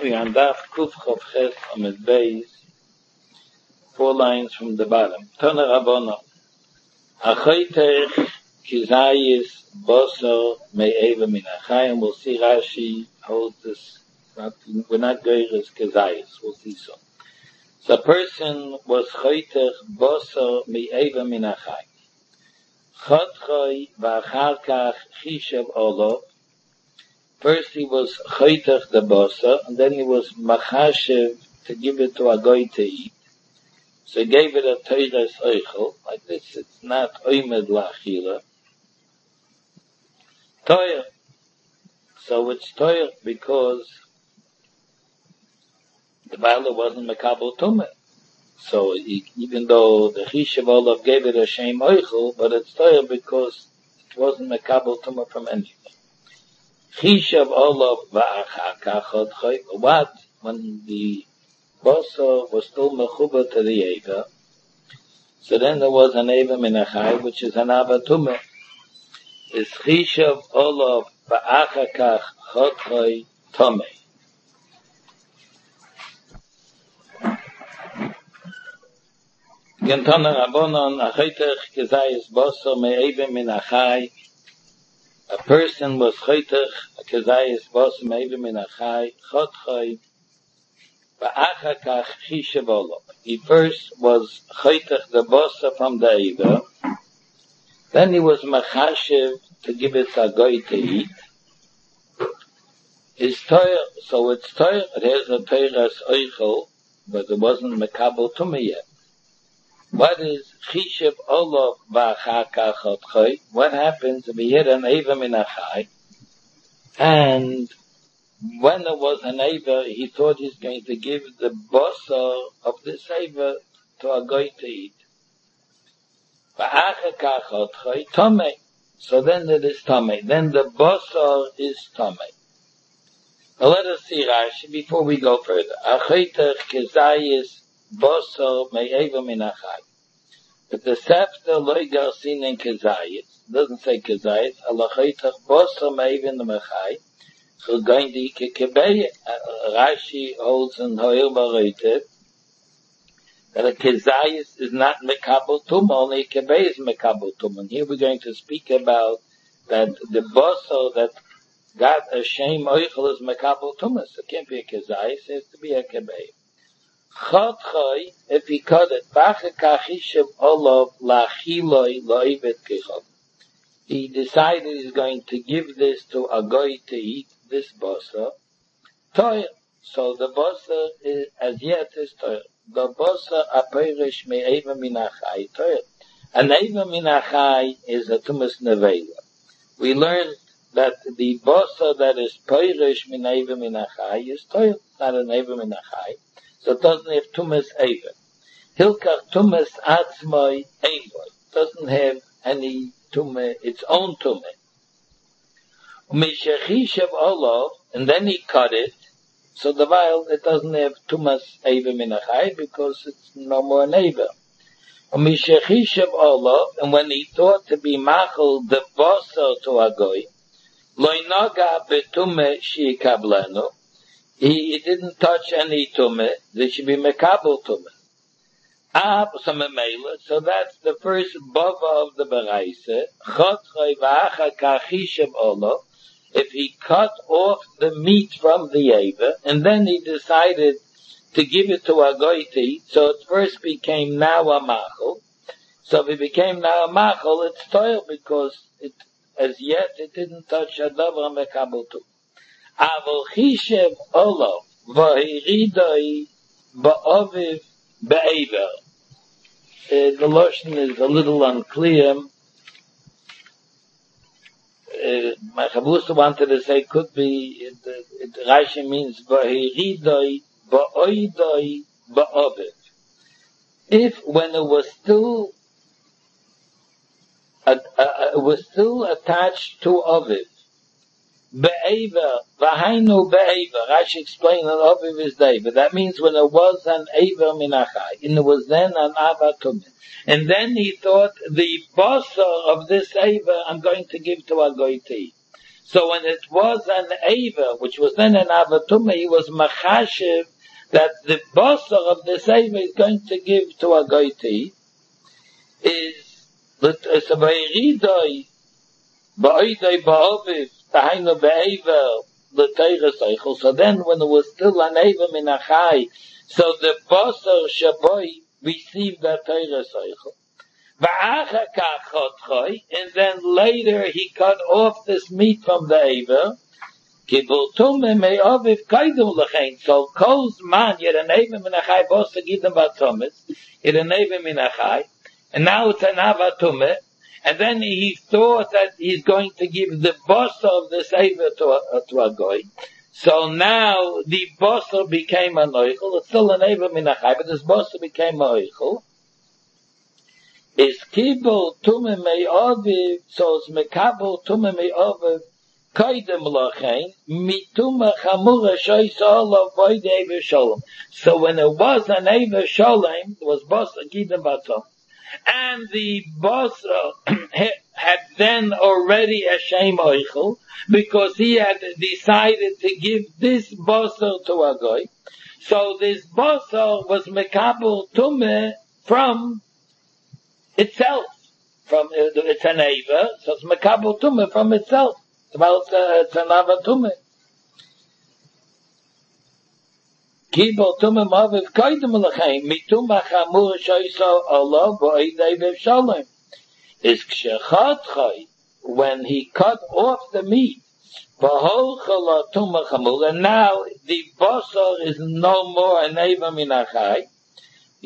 continuing on Daf Kuf Chav Ches Amid Beis, 4 lines from the bottom. Tana Rabbanan, Achoytech Kizayis Boso Me'eva Min Achayim. We'll see Rashi holds this. We're not going as Kizayis. We'll see so. So a person was Choytech Boso Me'eva Min Achayim. Chotchoy V'achar Kach Chishav Olo. First he was choytech the bosa, and then he was machashev to give it to a goy to eat. So he gave it a teiras oichel. Like this, it's not oimed lachila. Toyer. So it's toyer because the Bala wasn't mekabel tumah. So even though the Chishav Olav gave it a shem oichel, but it's toyer because it wasn't mekabel tumah from anything. Chishav Olav va'achar kachot choy. What? When the bosa was still mechuba to the Eva, so then there was an Eva min achai, which is an avatumah. Is Chishav Olav va'achar kachot choy tomei. Gentana Rabbanan, Achoytech Kizayis Bosa me'eva min achai. A person was choytech, a kezayis bosa me'eva min achai, chotchoy, va'achar kach chishav olav. He first was choytech the bosa from the Eva, then he was machashev to give it a goy to eat. His toyer, so it's toyer, it has a teiras oichel, but it wasn't mekabel tumah yet. What is Chishav Olav v'achar kach chotchoy? What happens if he hit an Eva min achai? And when there was an Eva, he thought he's going to give the bosa of this Eva to a goy to eat. V'achar kach chotchoy tomei. So then it is tomei. Then the bosa is tomei. Now let us see Rashi before we go further. Achoytech kezayis boso me'eva min achai. But the Sefta loy garsin in kezayis doesn't say kezayis. Alachoytech boso me'eva min achai. So going to kekebei. Rashi holds in Hoyer Baroitet that a kezayis is not mekabel tumah. Only a kebei is mekabel tumah. And here we're going to speak about that the boso that got a shem oichel is mekabel tumah. So it can't be a kezayis. It has to be a kebei. Chotchoy, if he cut it, he decided he's going to give this to a goy to eat, this bosa, toyer. So the bosa is, as yet is toyer. The bosa aperish me'eva min achai, toyer. An eva min achai is a tumas nevela. We learned that the bosa that is perish min eva min achai is toyer, not an eva min achai. So it doesn't have tumas eva. Hilkach tumas atzmoi einvoi. Doesn't have any tumah, its own tumah. Mishachishav olav, and then he cut it. So the while it doesn't have tumas eva minachai because it's no more an eva. Mishachishav olav, and when he thought to be machal the bosa to a goy, loinaga betumah shiikablenu. He didn't touch any tumah. There should be mekabel tumah. So that's the first bava of the beraisa. Chotchoy v'achar kach chishav olav. If he cut off the meat from the Eva, and then he decided to give it to a goy to eat, so it first became now a machal. So if it became now a machal, it's toil because it, as yet, it didn't touch a davar mekabel tumah. Avol chishav olav v'hiridoi ba'aviv be'ever. The lashon is a little unclear. My Chabrusa wanted to say could be Rashi means v'hiridoi ba'oidoi ba'aviv. If when it was still attached to aviv. Be'eva, v'hainu be'eva. Rashi explained that Aviv is David. That means when it was an Eva minachai, and it was then an Avatumim. And then he thought, the bossa of this Eva I'm going to give to a goy to eat. So when it was an Eva, which was then an Avatumah, he was Machashiv, that the Basar of this Eva is going to give to a Goiti, is, Ba'oidoi Ba'oviv, Tahainu Be'eva, L'Teira Seichel. So then when it was still an Eva Minachai, so the Basar Shaboi received that Teira Seichel. And then later he cut off this meat from the Eva. So Kol's man, yet an Eva Minachai Bosa Gidam Batomis, yet an Eva Minachai, and now it's an Avatumah, and then he thought that he's going to give the Bosa of this Eva to a Goy. So now the Bosa became an Oichel, it's still an Eva Minachai, but this Bosa became an Oichel. Is kibul tume me'aviv, so it's mekabel tume me'aviv, kaidem lachein, mituma chamura shoysa olav void Eva Shalom. So when it was an Eva Shalom, it was Basa Gidem Batom, and the Basa had then already a Shem Oichel, because he had decided to give this Basa to a Goy. So this Basa was mekabel tume from itself, from it's an Eva, so it's Mekabel Tumah from itself. It's an Avatumah. Kibel Tumah Maviv Kaidem L'Chaim Mitumah Chamur Shoyso Allah Bo'idei Bev Shalom. Is Kshechat Chay, when he cut off the meat, B'hol Chala Tumah Chamur, and now the Basar is no more an Eva Minachai. So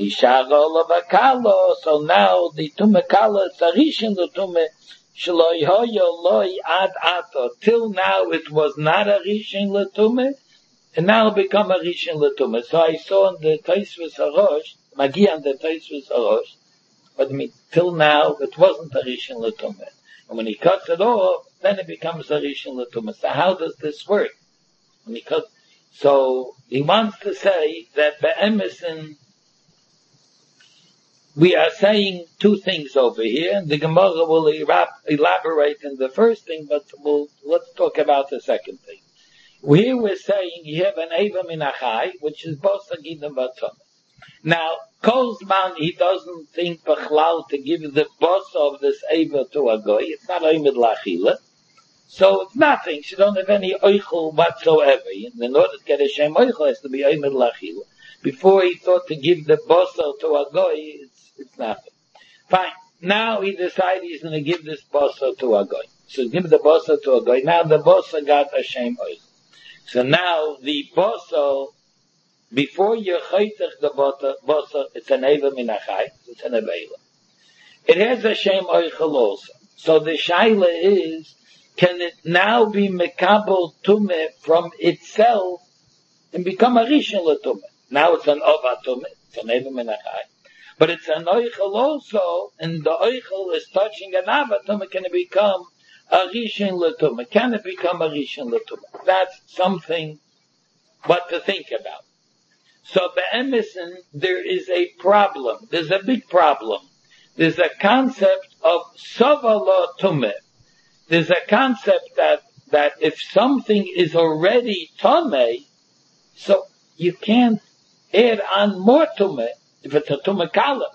now the Tumekala Sarishin the Tume Shaloyhoyo Loi Ad Ato. Till now it was not a Rishin Latume, and now it become a Rishin Latume. So I saw in the Taisvus Harosh, Magi and the Taisvus Harosh, but I mean, till now it wasn't a Rishin Latume. And when he cuts it off, then it becomes a Rishin Latume. So how does this work? When he cuts, so he wants to say that Be'emesin, we are saying two things over here, and the Gemara will elaborate in the first thing, but let's talk about the second thing. Here we're saying you have an Eva Minachai, which is Bosa Gidam Batom. Now, Kolzman, he doesn't think Bechlal to give the Bosa of this Eva to a Goy. It's not Oimid Lachila. So it's nothing. She don't have any Oichel whatsoever. In order to get a Shem Oichel, it has to be Oimid Lachila. Before he thought to give the Bosa to a Goy, it's nothing. Fine. Now he decided he's going to give this Bosa to a Goy. So give the Bosa to a Goy. Now the Bosa got a Shem Oichel. So now the Bosa, before you chaytach the Bosa, it's an Eva Minachai, it's an Avela. It has a Shem Oichel also. So the Shaila is, can it now be Mekabel Tumeh from itself and become a Rishon L'Tumeh? Now it's an Ova Tumeh, it's an Eva Minachai. But it's an Oichel also, and the Oichel is touching an Ava Tumeh, can it become a Rishon L'Tumeh? Can it become a Rishon L'Tumeh? That's something what to think about. So be'emesin, there is a problem. There's a big problem. There's a concept of Savala Tumeh. There's a concept that if something is already Tumeh, so you can't add on more Tumeh if it's a Tumeh Kala.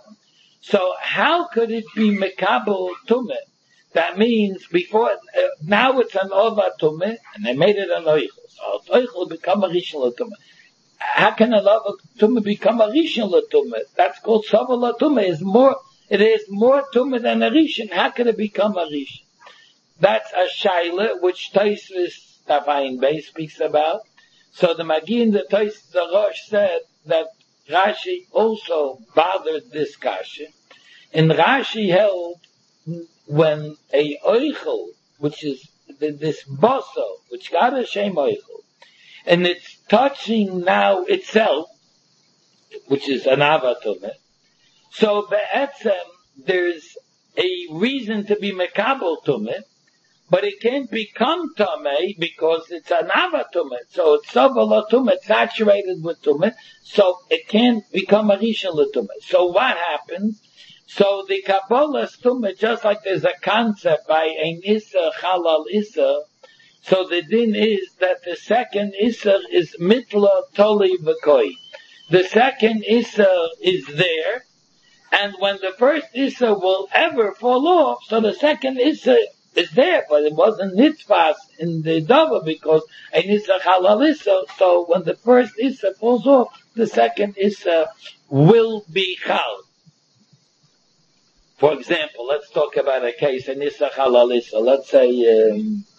So how could it be Mekabel Tumeh? That means before, now it's an Ova Tumeh, and they made it an Oichel. So Oichel will become a Rishon L'Tumeh. How can an Ova Tumeh become a Rishon L'Tumeh? That's called Savala Tumeh. It is more Tumeh than a Rishon. How can it become a Rishon? That's a Shaila, which Tosfos Tafayin Bey speaks about. So the Magi in the Tosfos Harosh said that Rashi also bothered this kasha. And Rashi held when a Oichel, which is this Boso, which got a Shem Oichel, and it's touching now itself, which is an Avatumeh, so be'etzem, there's a reason to be Mekabel Tumeh, but it can't become Tumeh because it's an Avatumeh. So it's Savala Tumeh, it's saturated with Tumeh, so it can't become a Rishon L'Tumeh. So what happens? So the Kabbalah Tumeh, just like there's a concept by ein Issa, Halal Issa, So the din is that the second Isser is mitla toli v'koi. The second Isser is there, and when the first Isser will ever fall off, so the second Isser is there, but it wasn't nitfas in the Dava because a Isser halal Isser, so when the first Isser falls off, the second Isser will be chal. For example, let's talk about a case, an Isser halal Isser. Let's say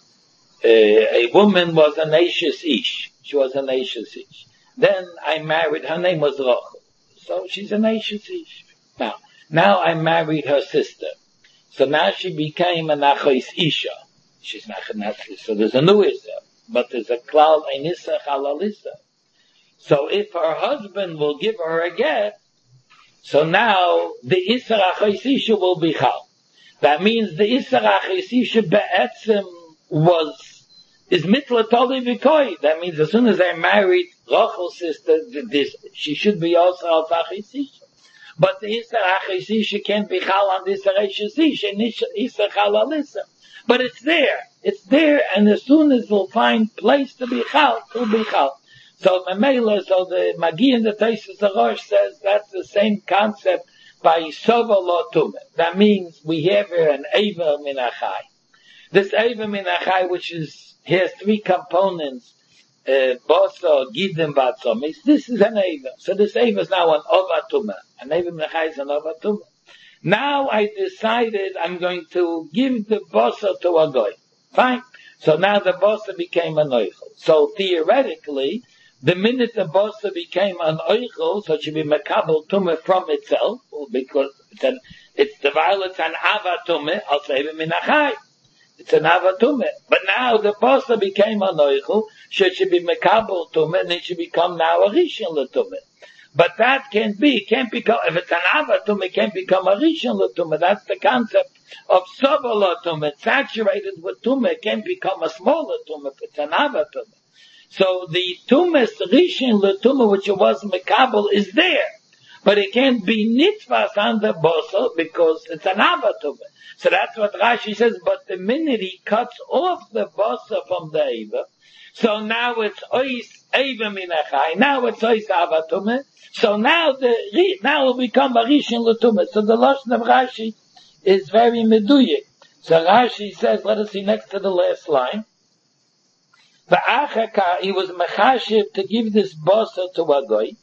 a woman was an Ashes Ish. She was an Ashes Ish. Then I married, her name was Rachel. So she's an Ashes Ish. Now I married her sister. So now she became an Achos Isha. She's not so there's a new Issa. But there's a klal, an Issa halal Issa. So if her husband will give her a get, so now the Issa Achos Isha will be chal. That means the Issa Achos Isha be'etzim is mitla toli v'koi. That means as soon as I married Rachel's sister, she should be also al Achos Isha. But the Issa Achos Isha can't be chal on the Issa Achos Isha, and Issa halal Issa. But it's there, and as soon as it'll find place to be chal, it'll be chal. So the Magi and the Taisus Rosh says that's the same concept by Sova Lo Tumah. That means we have here an Eva Min Achai. This Eva Min Achai, which has three components, Boso, Gidim, Vatzomis. This is an Eva. So this Eva is now an Ovatuma. An Eva Min Achai is an Ovatuma. Now I decided I'm going to give the Boso to a Goy. Fine. So now the Boso became an Oichel. So theoretically, the minute the Bosa became an Oichel, so it should be Mekabel Tumah from itself, because it's the violence an Ava Tumah, I'll say it in Achai. It's an Ava Tumah. But now the Bosa became an Oichel, so it should be Mekabel Tumah, and it should become now a Rishon L'Tumah. But that can't become, if it's an Ava Tumah, it can't become a Rishon L'Tumah. That's the concept of Sova L'Tumah. It's saturated with Tumah, it can't become a smaller Tumah, it's an Ava Tumah. So the Tumas Rishon L'Tumah, which it was Mekabel, is there. But it can't be Nitfas on the Boso because it's an Ava Tumah. So that's what Rashi says, but the minute he cuts off the Boso from the Eva, so now it's Ois Eva Min Achai, now it's Ois Ava Tumah, so now it'll become a Rishon L'Tumah. So the Lashon of Rashi is very meduyik. So Rashi says, let us see next to the last line, he was mechashiv to give this bosa to a goy.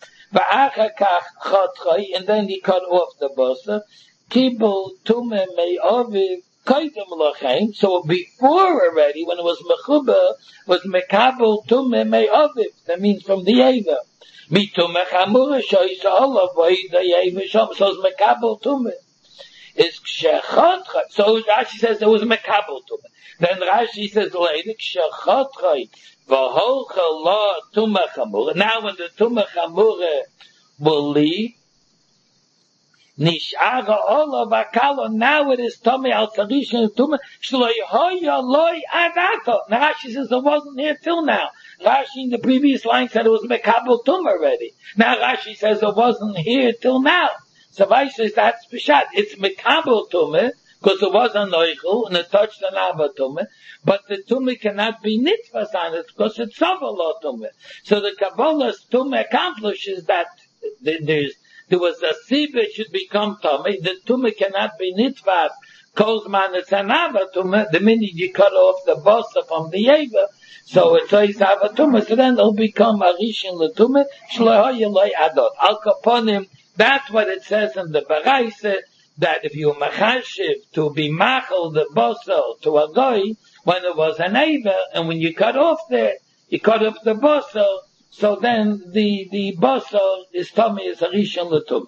And then he cut off the bosa. Kibul tume me'oviv koydem lochem. So before already, when it was mechuba, was mekabel tume me'oviv. That means from the Eva. Mitume chamura shoysa olav v'ida Eva shom. So it's mekabel tume. It's kshechot. So Rashi says it was mekabel tume. Then Rashi says later, kshechotchai v'holcha la tumah chamura. Now when the tumah chamura will leave, nish'ara olav akalo. Now it is tumah al tzarishon tumah shloi hoya loi adato. Now Rashi says it wasn't here till now. Rashi in the previous line said it was mekabel tumah already. Now Rashi says it wasn't here till now. So Rashi says that's pshat. It's mekabel tumah, because it was an oichel, and it touched an Ava Tumah, but the Tumah cannot be nitfas on it, because it's Savala Tumah. So the Kabbalah's Tumah accomplishes that there was a Siba should become Tumah, the Tumah cannot be nitfas, Kozman it's an Ava Tumah, the minute you cut off the Bosa from the Eva, so it's Ava Tumah, so then it'll become a Rishon L'Tumah, Shloho Yeloi Adot. Al Kaponim, that's what it says in the Baraisa, that if you machashiv to be machal the boso to a goy when it was an Eva, and when you cut off the boso, so then the boso is tummy is a Rishon L'Tumah.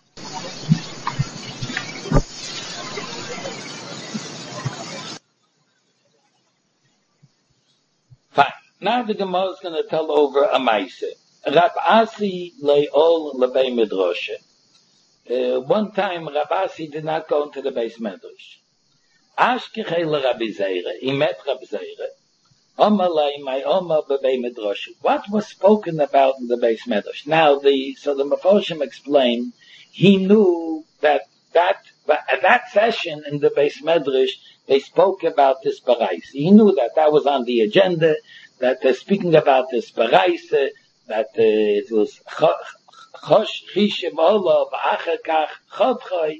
Fine. Now the Gemara is going to tell over a Maise. Rab Asi le'ol lebei midrashe. One time Rabasi did not go into the Beis Medrash. Ashkechei Rabbi Zeira. He met Rabbi Zeira. Omalei my Omar b'Bei Medrash. What was spoken about in the Beis Medrash? Now the Mefoshim explained he knew that at that session in the Beis Medrash they spoke about this Baraisa. He knew that was on the agenda, that they're speaking about this Baraisa, that it was Chosh Chishim Olav Achakach Chodchoi.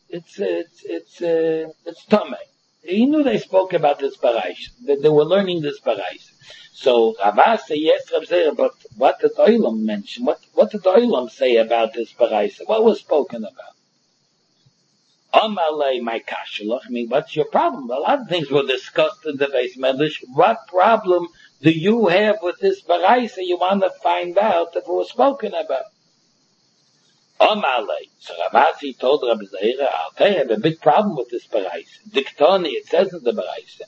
It's Tomei. He knew they spoke about this Baraisa, that they were learning this Baraisa. So Rava said, yes, Reb Zera, but what did Olam mention? What did Olam say about this Baraisa? What was spoken about? Amalei my kashalach. I mean, what's your problem? A lot of things were discussed in the Beis Medrash. What problem do you have with this Baraisa? You want to find out if it was spoken about. Amalei. So Ravasi told Reb Zera, I'll tell you, I have a big problem with this Baraisa. Diktoni, it says in the Baraisa.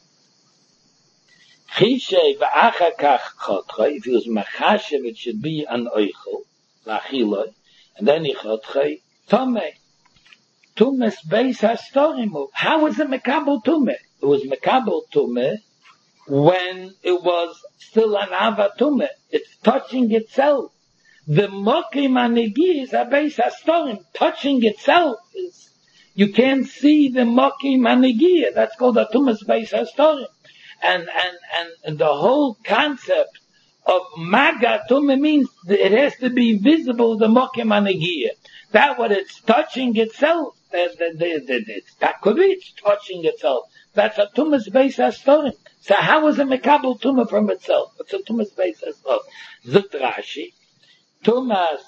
Chishe v'achakach chotchoi, if he was machashev, it should be an oichel, lachiloi, and then he chotchoi, tomei. Tumes beis hastorim. How was it mekabel tumeh? It was mekabel tumeh when it was still an ava tumeh. It's touching itself. The mokim anigi is a beis hastorim. Touching itself is, you can't see the mokim anigi. That's called a tumes beis hastorim. And the whole concept of maga tumeh means that it has to be visible, the mokim anigi. That what it's touching itself. That could be it's touching itself. That's a tumas beis hastorim. So how is a mekabel tumah from itself? It's a tumas beis hastorim. Zut Rashi, tumas.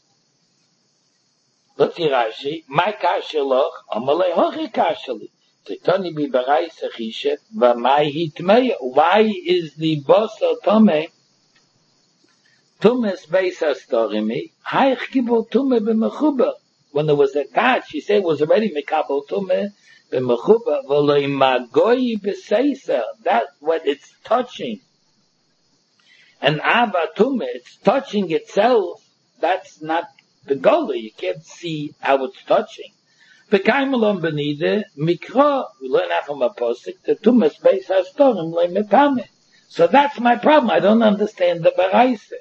Let's see Rashi. My kasheloch, amalei hochi kasheli. Titani bi baraisa chishet v'mai hitmei. Why is the bosa tomei? Tumas beis hastorimi. Haich gibol tumah b'mechuber. When there was a touch, he said it was already mekabel tumeh b'mechuba v'lo imagoi b'seisa. That's what it's touching. And ava tumeh, it's touching itself. That's not the goal. You can't see how it's touching. B'kaimelon b'nide mikra. We learn that from a posik. The tumah beis hastorim lo metame. So that's my problem. I don't understand the baraisa.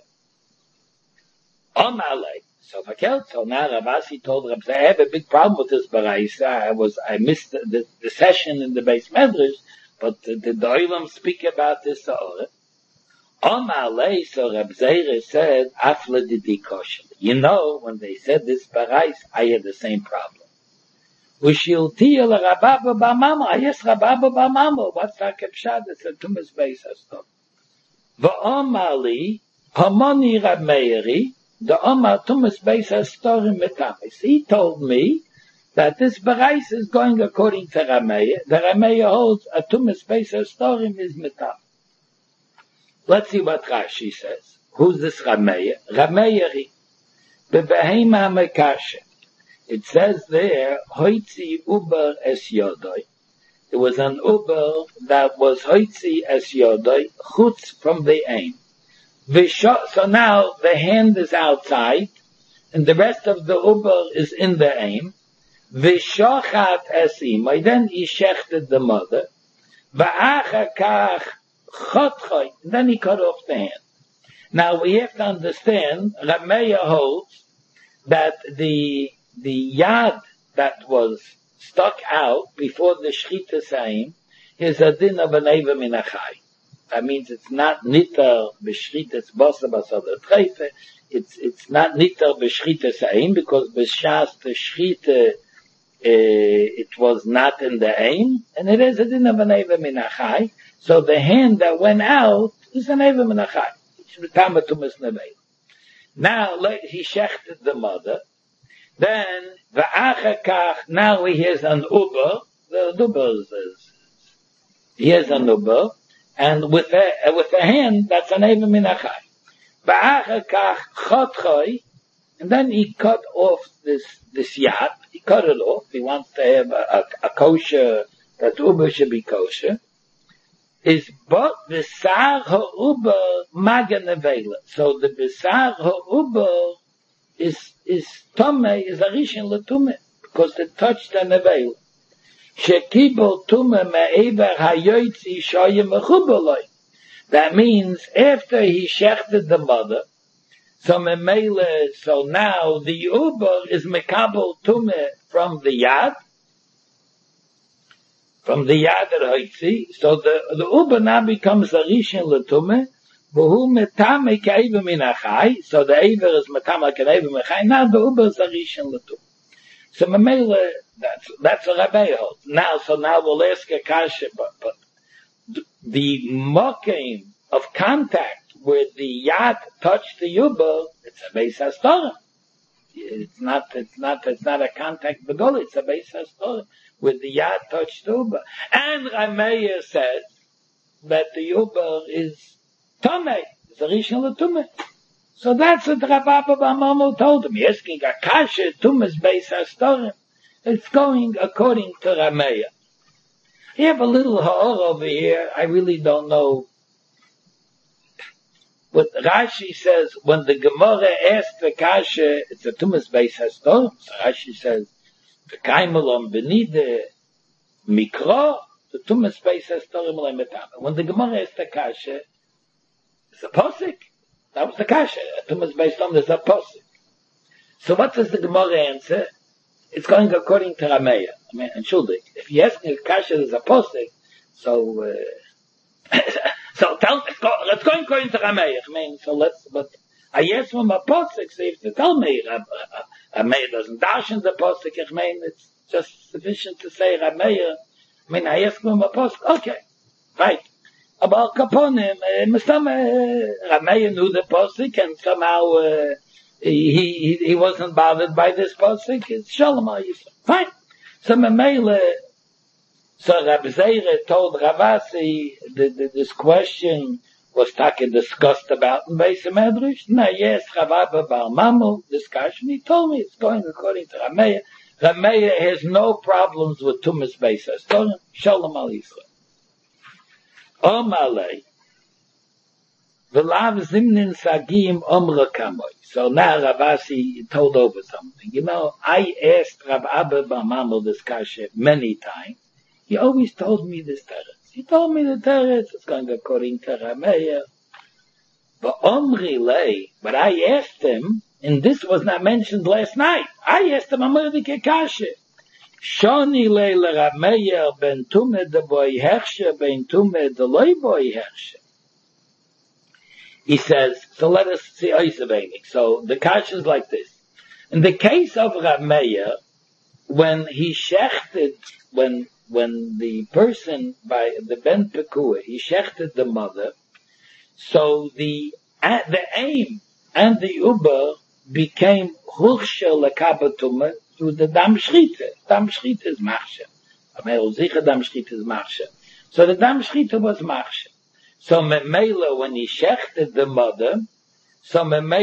Amalei. So now Ravasi told Rabbi, I have a big problem with this Baraisa. I missed the session in the Beis Medrash, but the Olam speak about this Sa'orah. Amalei, so Rabbi Zera said, Afla didi kosher. You know, when they said this Baraisa, I had the same problem. Ushiltiya l'Rababa b'mamo. Yes, Rababa b'mamo. What's that kepshad? It's a tumas beis hastor. V'amali, hamoni Rab Meiri, the Omar Tumas Beis Hastorim Metamis. He told me that this Baraisa is going according to Rameya. The Rameya holds a Tumas Beis Hastorim is Metamis. Let's see what Rashi says. Who's this Rameya? Rameya Bebehema Mekashe. It says there, Hoitzi Uber Es Yodoi. It was an Uber that was Hoitzi Es Yodoi, Chutz from the aim. So now the hand is outside, and the rest of the uber is in the aim. V'shochat esimai, then he shechted the mother. V'achakach chotchoi, then he cut off the hand. Now we have to understand, Rameya holds that the yad that was stuck out before the shchita saim is a din of an eva min achai. That means it's not nitar b'shchitas basa basada treife. It's not nitar b'shchitas aim because b'shas the shchita it was not in the aim, and it is a din of an eva min achai. So the hand that went out is an eva min achai. Now he shechted the mother. Then v'achakach. Now he has an uber. The uber he has an uber. And with a hand, that's an eva min achai. V'achakach chotchoi, and then he cut off this yad. He cut it off. He wants to have a kosher, that uber should be kosher. Is but b'sar ha'uber magen nevela. So the b'sar ha'uber is tomei, is a rishon l'tumei, because it touched the nevela. Shekibol tumah me'ever hayoytzi shoyim mechubaloi. That means after he shechted the mother, so now the uber is mekabel tumah from the yad, from the Yad Hoitzi, so the Uber now becomes a Rishon L'Tumeh, V'hu Metame K'Eiver Min HaChai, so the Eiver is Metame K'Eiver Min HaChai, now the Uber is a Rishon L'Tumeh. So Mamela, that's a Rabbi holds. Now we'll ask a kasha, but the mokim of contact where the Yad touched the Uber, it's a Beis HaStorim. It's not a contact begol, it's a Beis HaStorim, where the Yad touched the Uber. And Rameya says that the Uber is Tomei, it's a Rishon L'Tumeh. So that's what Rav Abba bar Mamo told him. He's asking a kasha, Tumas Beis HaStorim. It's going according to Rameya. You have a little ha'or over here. I really don't know what Rashi says. When the Gemara asked the kasha, it's a Tumas Beis HaStorim. So Rashi says, V'kaimelom benide mikro, the Tumas Beis HaStorim le'metame. When the Gemara asked the kasha, it's a posik. That was the kasha. Tumas Beis HaStorim, there's a posik. So what does the Gemara answer? It's going according to Rameya. I mean, and Shuldik. If you ask me if kasha is a posik, so tell, let's go according to Rameya. I mean, but I asked him a posik, so if to tell me, Rameya doesn't dash in the posik, I mean, it's just sufficient to say Rameya. I mean, I asked him a posik, okay, right. About Kaponim, Rameya knew the posik, and somehow, he wasn't bothered by this posik. It's Shalom Yisrael. Fine. So Mamela, so Rabbi Zeira told Ravasi this question was discussed about in Beis Medrash. No, yes, Rav Abba bar Mamo discussion. He told me it's going according to Rameya. Rameya has no problems with Tumas Beis HaStorim. Shalom Yisrael. Omalei. V'lav zimnin sagim omra kamoy. So now Ravasi told over something. You know, I asked Rav Abba bar Mamo this kasha many times. He always told me this teretz. He told me the teretz is going according to Rameya. But omri lei, but I asked him, and this was not mentioned last night. I asked him a murdike kasha. Shoni lei l'Rameya ben tumeh de boy hershe ben tumeh de loy boy hershe. He says, so let us see Oisabainik. So the kasha is like this. In the case of Rameya, when he shechted, when the person by the Ben Pekua, he shechted the mother, so the aim and the uber became Hursha Lakabatuma through the Dam Shrita. Dam Shrita is Marsha. Dam Shrita is Marsha. So the Dam Shrita was Marsha. So Memela, when he shechted the mother, so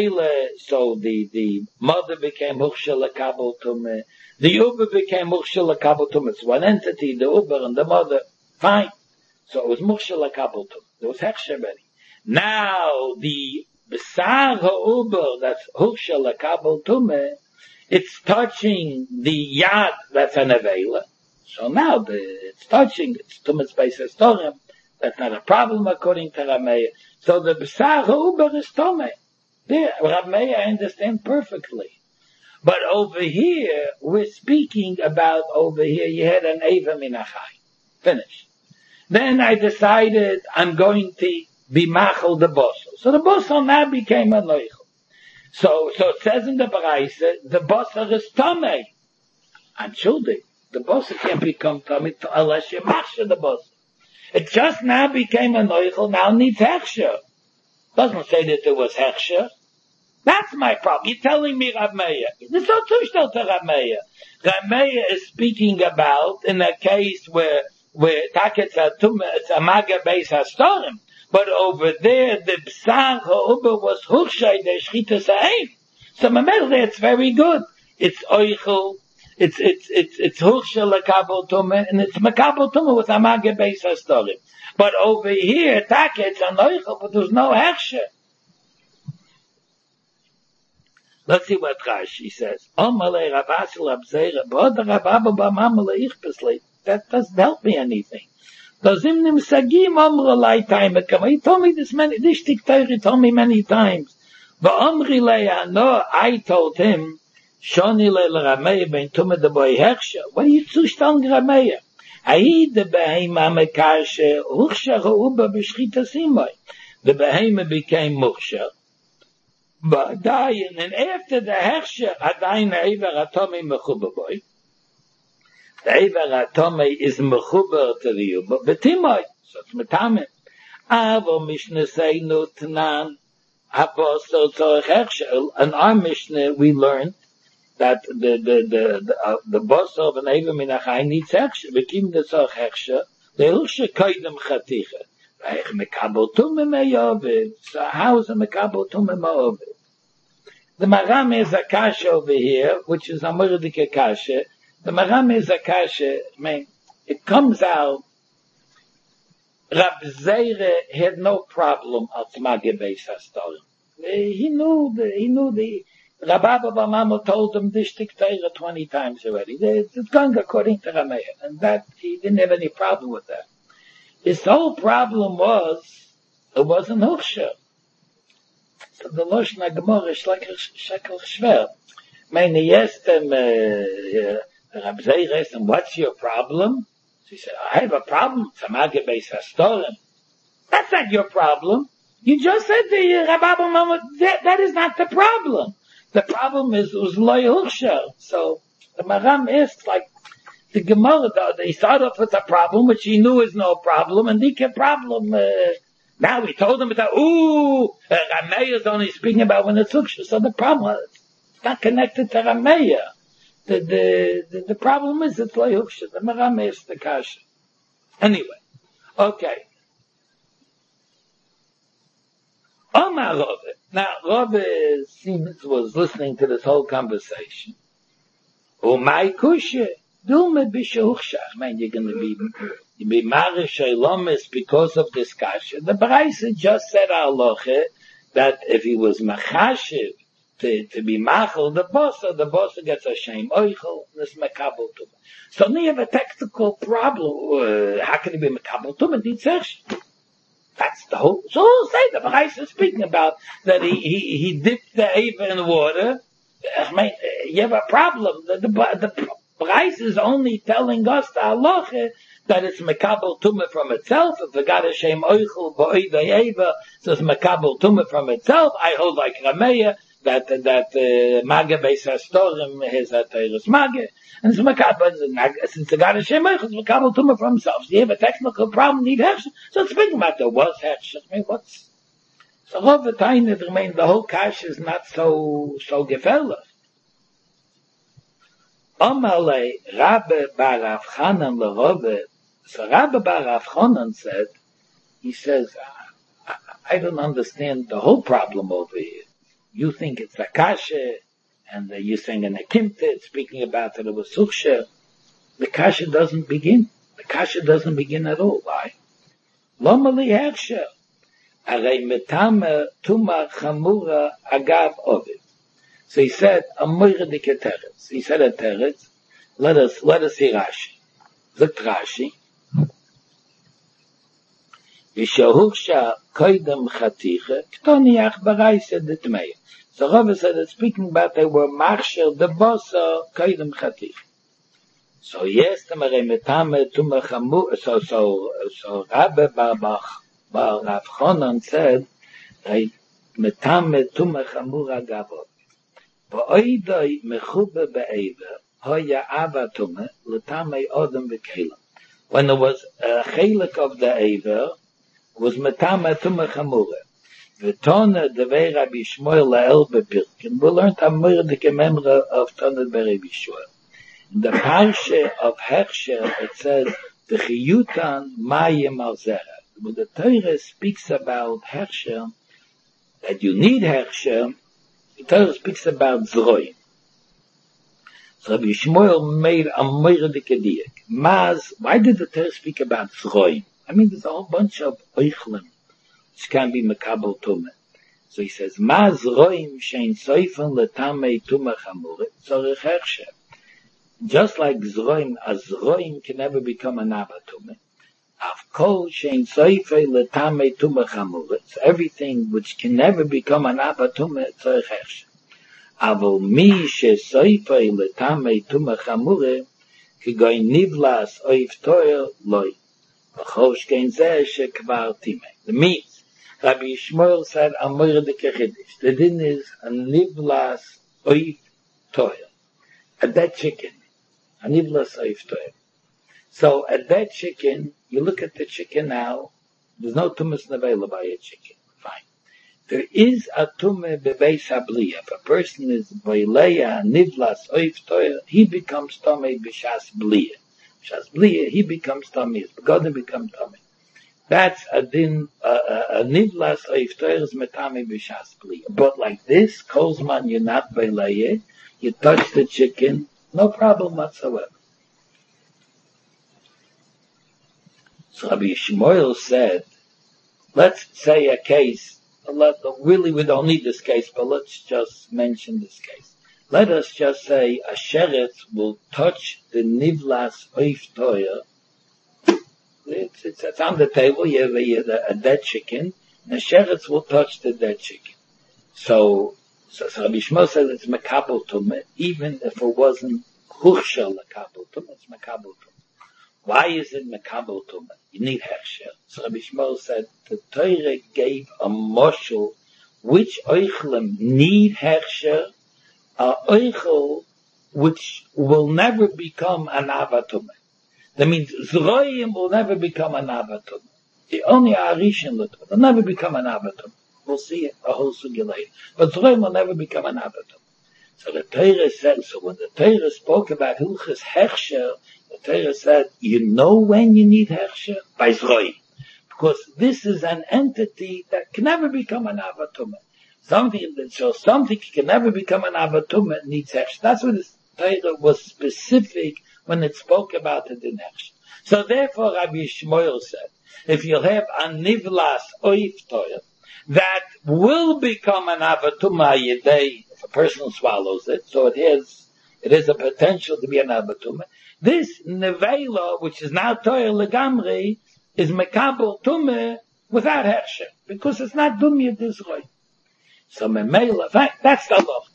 the mother became Hursha Lakabatuma. The Uber became Mursha L'Kabel It's one entity, the Uber and the mother. Fine. So it was Mursha L'Kabel There was Hechsher already. Now, the Besar HaUber, that's Hursha L'Kabel it's touching the Yad, that's an Avela. So now, it's touching, it's Tumas Beis HaStorim. That's not a problem according to Rameya. So the Besar HaUber is Tomei. There, Rameya I understand perfectly. But over here, we're speaking about over here, you had an Eva Minachai. Finished. Then I decided I'm going to be Machel the Bosel. So the Bosel now became a Noichel. So it says in the Baraisa, the Bosel is Tomei. I'm Shuldik. The Bosel can't become Tomei unless you Machel the Bosel. It just now became a Noichel, now needs Hechsher. Doesn't say that there was Hechsher. That's my problem. You're telling me Rav Meir. There's no tushtel to Rav Meir. Rav Meir is speaking about in a case where it's a maga Beis HaStorim. But over there, the B'sar HaUber was Hurshay, the Shchita Sa'im. So Mamel, it's very good. It's Oichel, it's Hurshay L'Kabel Tumeh, and it's Makabel Tumeh with a maga Beis HaStorim. But over here, it's an Oichel, but there's no Hechsher. Let's see what Rashi says. That doesn't help me anything. He told me he told me many times. I told him, what are you zusteln Rameya? Aida behema mekashe huksha uba b'shchita simai. The behema became muksha. But dying, and after the hechsher, adayin eiver atome mechuba boy. The eiver atome is mechuba to the yuba, betimai, so it's metamen. Avo Mishnah say no tanan, habosel tzorech hechsher. In our Mishnah, we learned that the boss of an eiver minachai needs hechsher. Bekim the tzorech hechsher, the hilshe koidem chaticha. Mekabel tumim me'yovid. So how is a mekabel tumim me'yovid? The Maram is a kasha over here, which is a Murdik kasha. The Maram is a kasha. I mean, it comes out. Rab Zeire had no problem at Mageh Beis Hastorim. He knew the Rabbi Mama told him this Torah 20 times already. It's going according to Rameir, and that he didn't have any problem with that. His whole problem was it wasn't Huksha. So the Lashon HaGemara is like shekel shver. Meine yestem Rab Zeir asked him, "What's your problem?" So he said, "I have a problem. It's a Mageh Beis Hastorim." That's not your problem. You just said the Rabbi Mama, that is not the problem. The problem is it was loy Huksha. So the Maram asked, like the Gemara, they started off with a problem which he knew is no problem, and the problem. Now we told him that, Rameya is only speaking about when it's Huksha. So the problem is, it's not connected to Rameya. The problem is it's like Huksha. The Maram is the Kasha. Anyway. Okay. Omar Rove. Now, Rove seems was listening to this whole conversation. My Kusha. Dulme bishe Huksha. I mean, you're going to be marish Elomis because of this kasha. The Braisa just said Aloche that if he was machashiv to be machal the boss gets a shame oichel this makabel tum. So now you have a technical problem. How can he be makabel tum? That's the whole. So we'll say the Braisa is speaking about that he dipped the ava in the water. I mean, you have a problem. The Braisa is only telling us the halacha that it's mekabel tumah from itself. If the God Hashem oichel ba'oidei eva says mekabel tumah from itself, I hold like Rameya that Mageh Beis Hastorim has a Teres Mageh, and it's mekabel. Since the God Hashem oichel is mekabel tumah from himself, so you have a technical problem, need hechsher. So it's speaking about there was hechsher. I mean, what's so all the time that remain the whole kash is not so gefährlich. Omale Rabbe Bar Rav Chanan LeRove. So Rabbe Bar Rav Chanan said, he says, I don't understand the whole problem over here. You think it's a kasha, and you're saying an akimtet, speaking about that it was suksha. The kasha doesn't begin. The kasha doesn't begin at all. Why? Lomali heksha. Arei metame tuma chamura agav ovid. So he said, a moiredike teretz. He said a teretz. Let us see Rashi. Zok Rashi. Vishahuksha koidem chatiche, ktoniach baraisa detmei. So Rava said it's speaking about they were marshal the bossa koidem chatiche. So yes, the meremetame tumachamu. So Rabbe Bar Rav Chanan said, metame tumachamura gavot. V'oidoi mechube be'eva hoya avatuma l'tamei odem v'kelim. When there was a chelik of the Ever, was metame tumachamura. V'tona devei Rabbi Shmuel la'el bepirkin. We learned a murdike memra of Tona devei Rabbi Shmuel. In the parsha of Hechsher, it says, v'chiyutan mayim al zera. When the Torah speaks about Hechsher, that you need Hechsher, the Torah speaks about Zroim. So Rabbi Shmuel made a moiredike diak. Maz, why did the Torah speak about Zroim? I mean, there's a whole bunch of oichlim which can be mekabel tumah. So he says, Maz Zroim shein soifen letamei tumah chamuret tzorech Hechsher. Just like Zroim, a Zroim can never become an Abba tumah. Av kol shein soifen letamei tumah chamuret. So everything which can never become an Abba tumah tzorech Hechsher. Avol mi shesoifei letamei tumah chamuret כגוי נבלס אויב טויר לוי. בחוש kein zeh shekvar time. The means, Rabbi Yishmael said, Amor de Kechidish. The din is a nivlas oif toil. A dead chicken. A nivlas oif toil. So a dead chicken, you look at the chicken now, there's no tumas nevela by a chicken. Fine. There is a tumah bebeis habliya. If a person is boileya nivlas oif toil, he becomes tomei b'shas bliya. B'shas bliya, he becomes tomei. His begotten becomes tomei. That's a din, a nivlas oif toil is metame b'shas bliya. But like this, Kozman, you're not boileya, you touch the chicken, no problem whatsoever. So Rabbi Yishmael said, let's say a case, really we don't need this case, but let's just mention this case. Let us just say a sheretz will touch the nivlas oif toya. It's on the table, you have a dead chicken, and a sheretz will touch the dead chicken. So Rabbi Yishmael said it's mekabel tumah, even if it wasn't huchshel mekabel tumah, it's mekabel tumah. Why is it mekabel tumah? You need hechsher. So Rabbi Yishmael said the Torah gave a moshel which oichlem need hechsher, a oichel which will never become an avatumah. That means zroim will never become an avatumah. The only arishin will never become an avatumah. We'll see a whole sugya later. But zroim will never become an avatumah. So the Torah said, so when the Torah spoke about hilchas hechsher, the Torah said, you know when you need hechsher? By zroim. Because this is an entity that can never become an avatumah. Something can never become an avatumah needs hechsher. That's what the Torah was specific when it spoke about it in hechsher. So therefore Rabbi Yishmael said, if you have a nivlas oif toil, that will become an avatumah yedei, if a person swallows it, so it is a potential to be an avatumah. This nevela, which is now toil legamri, is mekabel tumah without hechsher, because it's not dumya disroy. So memela, that's the law.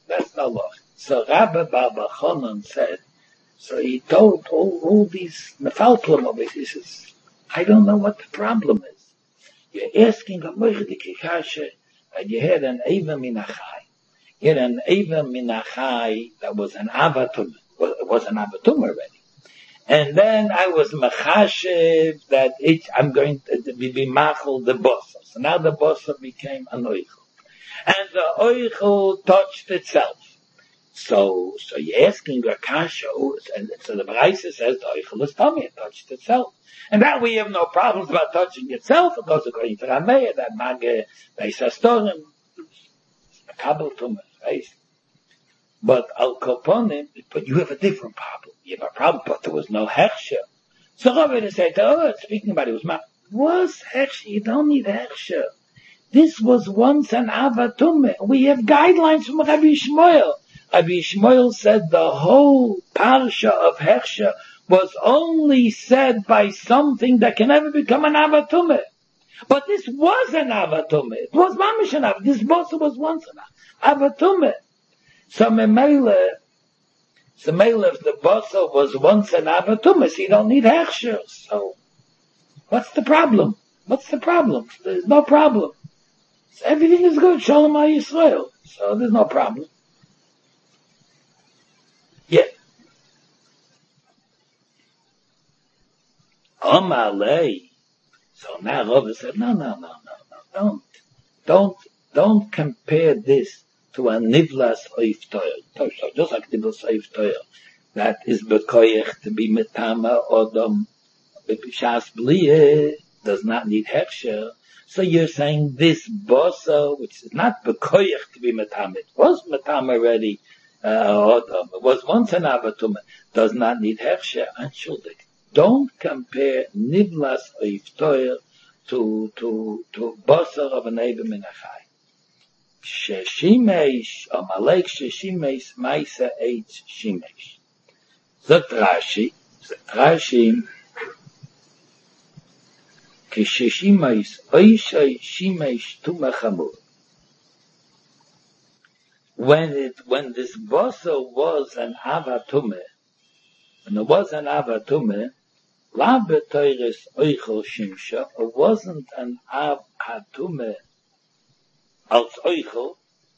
So Rabbi Baba Chonon said, so he told all these nefaltlim of it, he says, I don't know what the problem is. You're asking a moichdik kasha, and you had an Eva Minachai. You had an Eva Minachai that was an avatum. Well, it was an avatum already. And then I was machashev that I'm going to be machel the bossa. So now the bossa became an oichel. And the oichel touched itself. So you're asking a kasha, and so the Baraisa says the oichel is tummy, it touched itself. And that we have no problems about touching itself. It goes according to Rameya, that Mageh, Beisastorim, Kabel Tumah, right? But Al Koponim, but you have a different problem. You have a problem, but there was no Hechsher. So Rabbi said, speaking about it was Hechsher, you don't need Hechsher. This was once an Avatumah. We have guidelines from Rabbi Yishmael. Rabbi Yishmael said the whole parsha of Hechsher was only said by something that can never become an avatumah. But this was an avatumah. It was mamish an avatumah. This bossa was once an avatumah. So memele, if the bossa was once an avatumah, so you don't need hechsher. So what's the problem? There's no problem. So everything is good. Shalom HaYisrael. So there's no problem. Yeah. Omalei. So now Rava said, no, don't compare this to a nivlas oif toil. Just like nivlas oif toil, that is bekoyech to be metama odom, b'shas bliye, does not need hechsher. So you're saying this bosa, which is not bekoyech to be metama, it was metama already, odom, it was once an avatum, does not need hechsher, unschuldig. Don't compare nivlas oif toil to basar of a neighbor minachai. Sheshimesh, Amalek sheshimesh, maisa eitz shimesh. Zot Rashi, kisheshimesh, oishay shimesh tumachamur. When this basar was an avatumeh, and it was an Av HaTumah, La B'Toiris Oichel Shimsha, it wasn't an Av HaTumah als Oichel,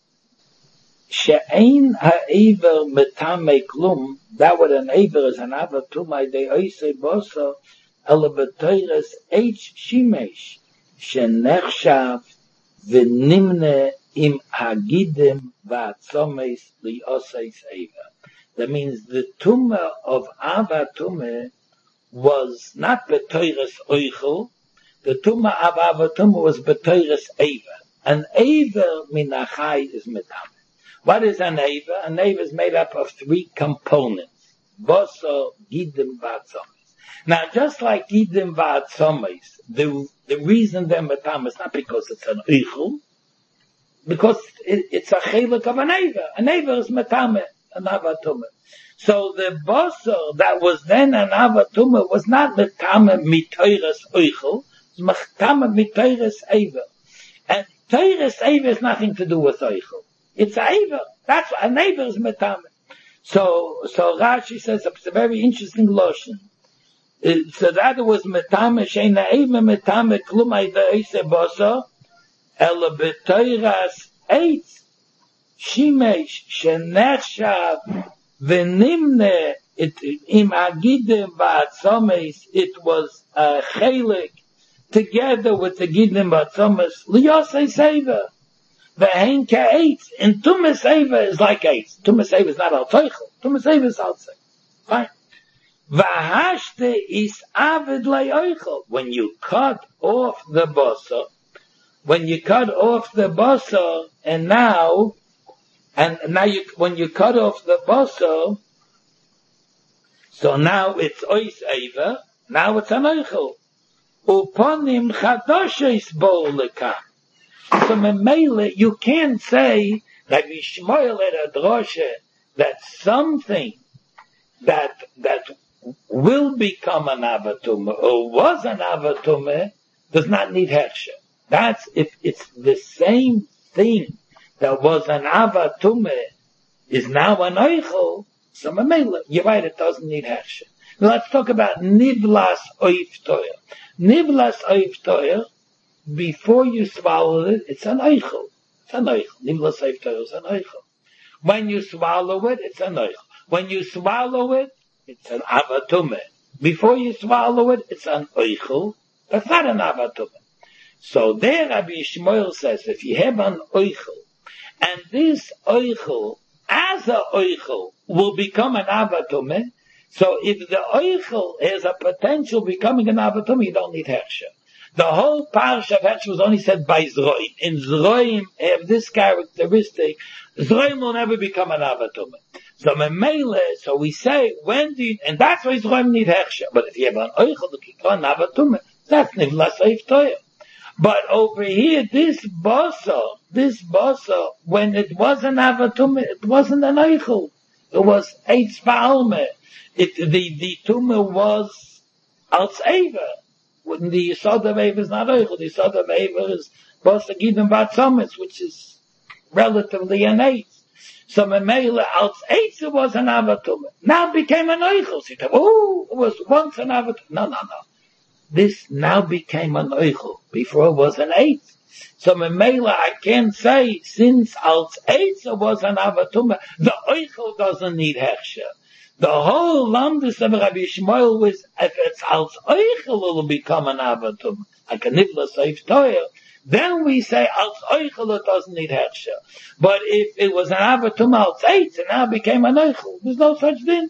She'ein ha'ever metame klum, that what an aver is an Av HaTumah, they oise boso, ele b'toires H shimesh, she'nechshav v'nimne im hagidim v'atzomes li'oseis aver. That means the tumah of Av HaTumah was not b'toires oichel, the tumah of Av HaTumah was b'toires aver. An aver minachai is metame. What is an aver? An aver is made up of three components. Boso, gidim, v'atzomes. Now, just like gidim, v'atzomes, the reason they're metame is not because it's an oichel, because it's a chelik of an aver. An aver is metame, an Av HaTumah. So the boso that was then an Av HaTumah was not metame mitoires oichel, it's metame mitoires aver. And toires aver has nothing to do with oichel. It's a aver. That's what an aver is metame. So Rashi says it's a very interesting lotion. So that it was metame shein aver metame klumay deise boso ela betoiras eitz shimesh shenechshav v'nimne im agidim v'atzomes. It was a chelik together with the gidim v'atzomes liyosei sever. V'hein ka'etz. And Tumah Seva is like eitz. Tumah Seva is not al toichel. Tumah Seva is al toichel. Fine. V'hashte is avid le'oichel. When you cut off the boso, when you cut off the boso, when you cut off the boso, so now it's ois eva, now it's an oichel. Uponim chadoshes bo lekam. So memele, you can't say that Yishmael at a droshe that something that will become an Av HaTumah or was an Av HaTumah does not need hechsher. That's if it's the same thing that was an Av HaTumah is now an oichel. So memele, you're right, it doesn't need hechsher. Now let's talk about nivlas oif toyer. Nivlas oif toyer. Before you swallow it, it's an eichel. It's an eichel. Nivlas oif toyer is an eichel. When you swallow it, it's an eichel. When you swallow it, it's an Av HaTumah. Before you swallow it, it's an eichel. That's not an Av HaTumah. So there Rabbi Yishmael says, if you have an eichel, and this eichel, as a eichel, will become an Av HaTumah, so if the eichel has a potential becoming an Av HaTumah, you don't need hechsher. The whole parsha of hechsher was only said by Zroim. In Zroim have this characteristic. Zroim will never become an Av HaTumah. So memele, so we say, and that's why Zroim need hechsher. But if you have an oichel to become an Av HaTumah, that's nivlas oif toyer. But over here, this boso, when it was an Av HaTumah, it wasn't an oichel. It was eitz ba'almeh. The tumah was als ever. When the Yisod of Eivah is not Eichel, the Yisod of Eivah is Bosa Gidim Batzomis, which is relatively an eitz. So Memele, als eitz it was an Av HaTumah. Now it became an Eichel. So you think, it was once an Av HaTumah. No. This now became an Eichel. Before it was an eitz. So Memele, I can't say, since als eitz it was an Av HaTumah, the Eichel doesn't need hechsher. The whole landus of Rabbi Yishmael was, if it's als oichel will become an Av HaTumah, like a nivlas oif toyer, then we say als oichel it doesn't need hechsher. But if it was an Av HaTumah als eitz, and now it became an oichel, there's no such thing.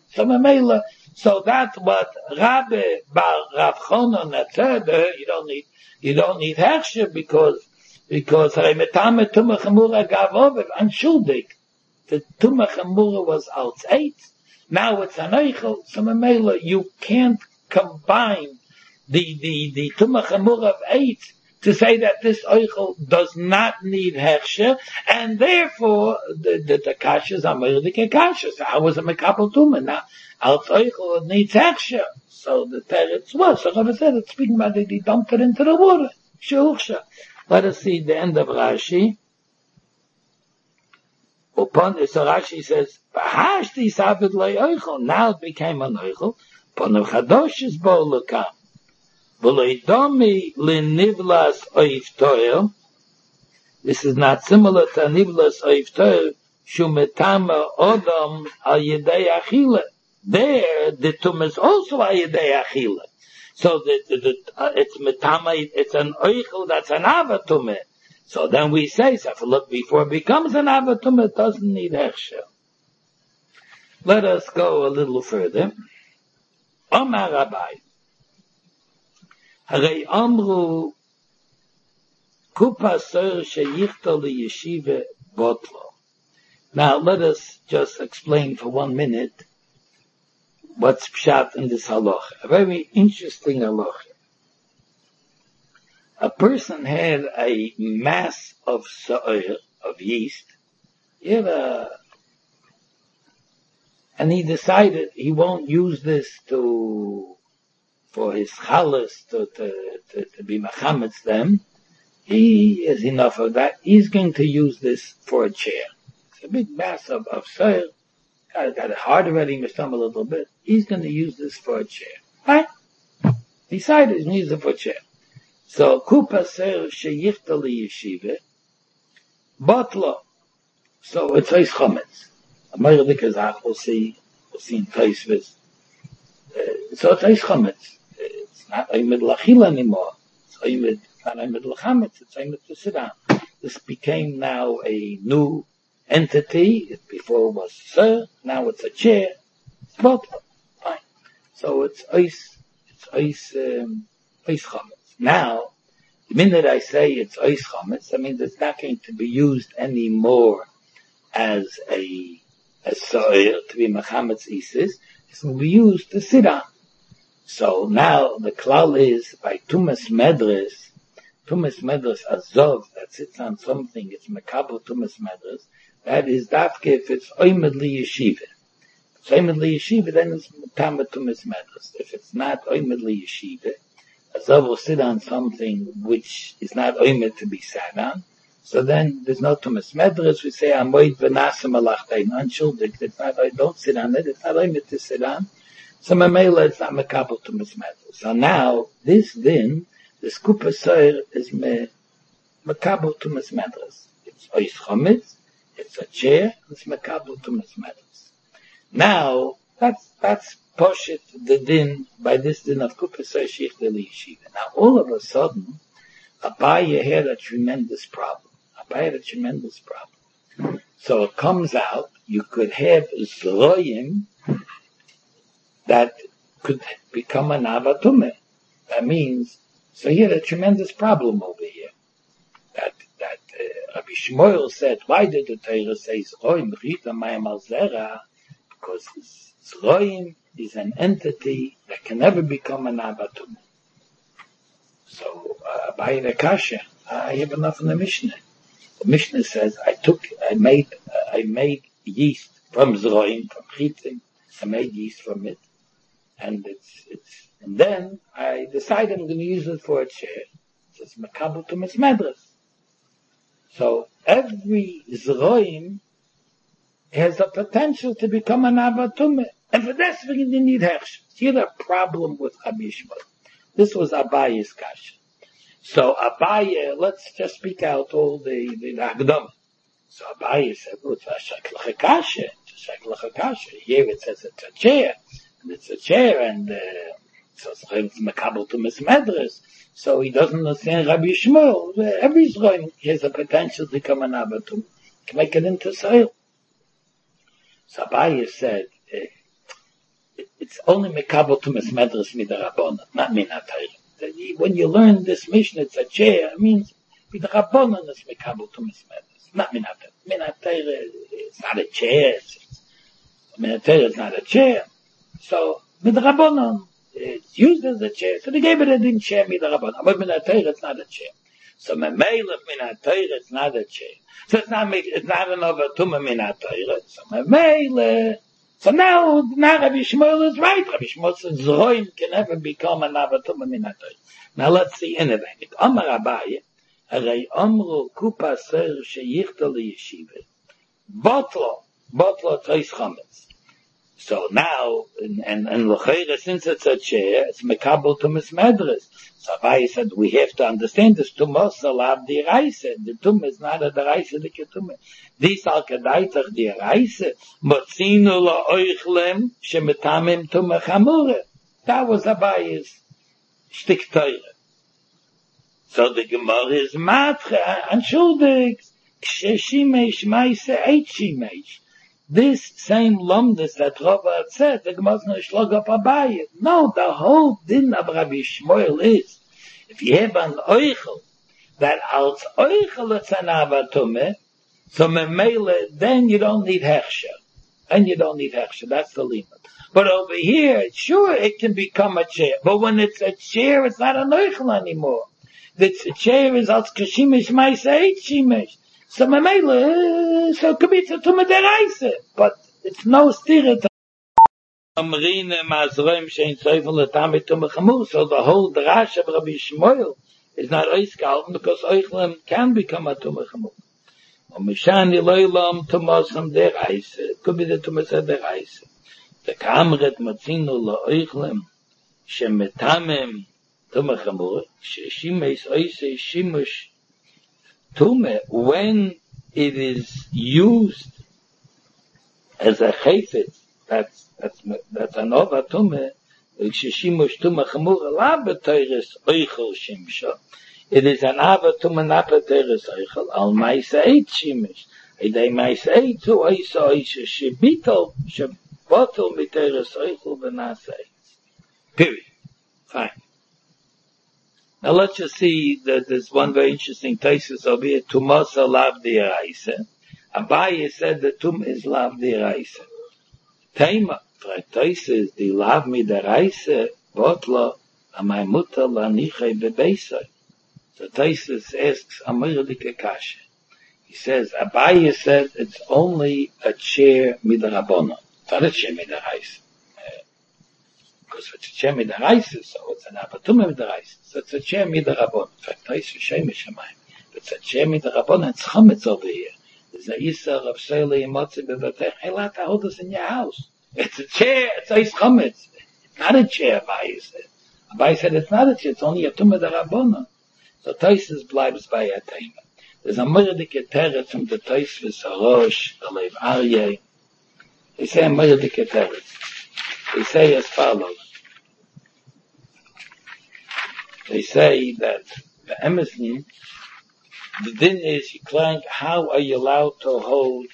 So that's what Rabbi Bar Rav Chonon had said, you don't need hechsher because Remetame Tumah Chamura gav over, unschuldig. The Tumah Chamura was als eitz. Now it's an eichel, so memele, you can't combine the tumah chamura of eitz to say that this eichel does not need hechsher, and therefore the kashas are merdik kashas. So how was a mekabel tumah? Now, als eichel needs hechsher. So the teretz was, so Rabbi said, it's speaking about they dumped it into the water. Sheuchsha. Let us see the end of Rashi. Upon so Rashi says, "V'hashti sabed le'oichel." Now it became an oichel. Upon the chadosh is bo lekam. V'leidomi lenivlas oiftoel. This is not similar to nivlas oiftoel. Shumetama odam al yedei achila. There, the tum is also al yedei achila. So it's metama. It's an oichel that's an avatumah. So then we say, look, before it becomes an avatum, it doesn't need hechsher. Let us go a little further. Omar Rabbi, Harei Amru Kupa Ser Sheyichta Liyeshiva Botlo. Now let us just explain for 1 minute what's pshat in this halacha. A very interesting halacha. A person had a mass of soil, of yeast, and he decided he won't use this for his chalas to be machametz them. He has enough of that. He's going to use this for a chair. It's a big mass of soil. Got it hard already, must a little bit. He's going to use this for a chair. Right? Decided he's going to use it for a chair. So, kupa ser sheyichta liyeshiva, botlo. So, it's ois chometz. Amayr dikazach, we'll see in Taisvis. So, it's ois chometz. It's not oimid lachila anymore. It's oimid, not oimid lachametz, it's oimid to sit down. This became now a new entity. Before it was sir, now it's a chair. It's botlo. Fine. So, it's ois chometz. Now, the minute I say it's ois chometz, I mean it's not going to be used anymore as a soil to be mechametz isis. It will be used to sit on. So now the klal is by tumas medres azov that sits on something. It's mekabel tumas medres. That is dafke if it's oimed li yeshiva. If it's oimed li yeshiva, then it's mekabel tumas medres. If it's not oimed li yeshiva, Azov will sit on something which is not oimed to be sat on. So then there's no tumas medres. We say amoid v'nasim alachtein unshuldig. It's not. Don't sit on it. It's not oimed to sit on. So memela it's not mekabel tumas medres. So now this kupa soir is mekabel tumas medres. It's ois chometz. It's a chair. It's mekabel tumas medres. Now that's Poshet the din, by this din of Kupa Soir Sheyichta Liyeshiva. Now all of a sudden, Abaye had a tremendous problem. So it comes out, you could have Zroyim that could become an Avatumeh. That means, so he had a tremendous problem over here. That Rabbi Shmuel said, why did the Torah say Zroyim, Rita Mayim al Zera? Because Zroyim is an entity that can never become an avatum. So, by the kasha, I have enough in the Mishnah. The Mishnah says, I made yeast from zroim, from chitim. I made yeast from it. And and then I decided I'm going to use it for a chair. It's mekabel tumas medres. So, every zroim has the potential to become an avatum. And for this, we need hechsher. Here's a problem with Rabbi Yishmael. This was Abaye's kasha. So Abaye, let's just speak out all the Hagdama. So Abaye said, well, it's a sheklach kasha. It's a sheklach kasha. Here it says it's a chair. And it's a chair, and so it's mekabel tumas medres. So he doesn't understand Rabbi Yishmael. Every zroim has a potential to become an avatum. Can make it into soil. So Abaye said, it's only mekabel tumas medres midarabona, not minatayr. When you learn this Mishnah, it's a chair. It means midarabona is mekabel tumas medres, not minatayr. Minatayr is not a chair. Minatayr is not a chair. So midarabona, it's used as a chair. So they gave it a din chair midarabona, but minatayr it's not a chair. So memel of minatayr it's not a chair. So it's not an overtuma minatayr. So memel. So now Rabbi Yishmael is right. Rabbi Yishmael says Zroim can never become an avatum minatayr. Now let's see innovative. Amar Abaye, Harei Amru Kupa Ser Sheyichta Liyeshiva, Botlo tois chametz. So now, and l'chayre, since it's a chair, it's mekabel tumas medres. So Abaye said, we have to understand this tumas alav di reise. The tum is not a the reise, the ketume. This al kedaitach di reise, motzinu lo oichlem, shemetamim tumah chamure. That was Abaye's shtik teure. So the Gemara is matche, anschuldig, kshe meise eit shimesh. This same lumdus that Rava had said, the Gemara is not shlog up Abaye. No, the whole din of Rabbi Shmuel is, if you have an oichel, that als oichel it's an avatume, so memele, then you don't need hechsher. And you don't need hechsher, that's the limit. But over here, sure, it can become a chair. But when it's a chair, it's not an oichel anymore. The chair is als kashimish meise eit shimesh. So memele, so it could be a tumah deraisa, but it's no stira. So the whole drash of Rabbi Shmuel is not oiskalm because oichlem can become a tumah chamur. Mishani loilam tumas deraisa. It could be the tumas deraisa. The kamret matzinu lo oichlem shemetamem tumah chamur sheshimeis oise shimush tume, when it is used as a chayfetz, that's an ova tume, shimush tume chamur alav b'teires oichel shimsha. It is an ava tume not b'teires oichel al ma'isa eit shimish. Idei ma'isa eit to oisa oisa shebitol shebotol b'teires oichel b'nasa eit. Period. Fine. Now let's just see that there's one very interesting thesis over here. Tumas alav diraisa. Abaye said the tum is lav diraisa. Tema, thesis, the lav mi diraisa, botla, amay muta la nichai bebeisai. So thesis asks Amirdik Kasha. He says, Abaye said it's only a chair midarabona. It's not a chair midaraisa. Because it's a chair midaraisa, so it's an abatum midaraisa. So it's a chair midarabona. In fact, Taisa Shemesh Shamayim. It's a chair midarabona. It's chametz over here. There's a yisar of Shalei Motzi bevatech. Hey, let the hold us in your house. It's a chair. It's a chametz. It's not a chair. Abaye said. Abaye said it's not a chair. It's only a tumah darabona. So Taisus bleibs by a tema. There's a murdike teretz from the Taisus Harosh, the Lev Aryeh. They say a murdike teretz. They say as follows. They say that the Emerson, the din is, you claim, how are you allowed to hold